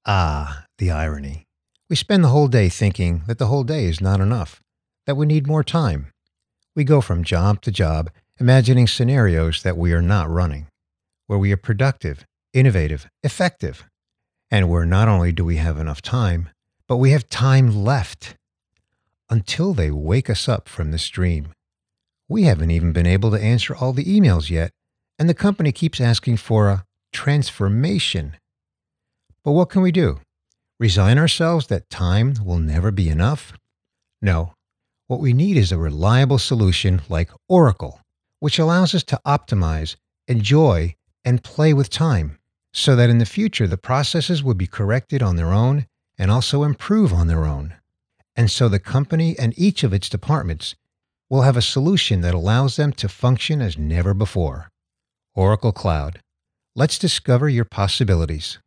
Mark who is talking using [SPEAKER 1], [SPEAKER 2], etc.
[SPEAKER 1] Ah, the irony. We spend the whole day thinking that the whole day is not enough, that we need more time. We go from job to job, imagining scenarios that we are not running, where we are productive, innovative, effective, and where not only do we have enough time, but we have time left until they wake us up from this dream. We haven't even been able to answer all the emails yet, and the company keeps asking for a transformation. But what can we do? Resign ourselves that time will never be enough? No. What we need is a reliable solution like Oracle, which allows us to optimize, enjoy, and play with time, so that in the future the processes will be corrected on their own and also improve on their own. And so the company and each of its departments will have a solution that allows them to function as never before. Oracle Cloud. Let's discover your possibilities.